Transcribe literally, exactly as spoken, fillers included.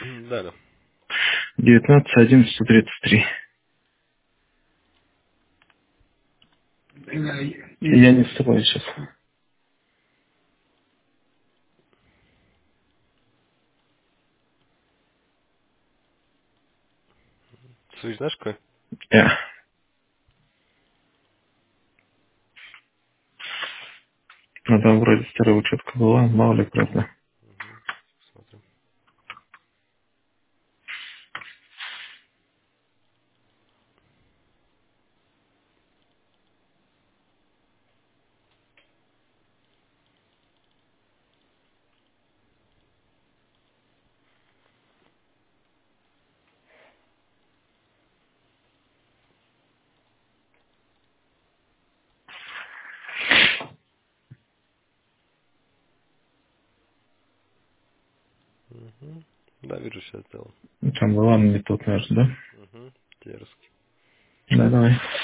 Да, да. девятнадцать одиннадцать сто тридцать три. Я не вставаю сейчас. Связь знаешь какой? Я. Ну там вроде старая учетка была, мало ли правда. Смотрим. Угу. Да, вижу, сейчас сделал. Ну, там была не тот, наверное, да? Угу. Дерзкий. Да, давай.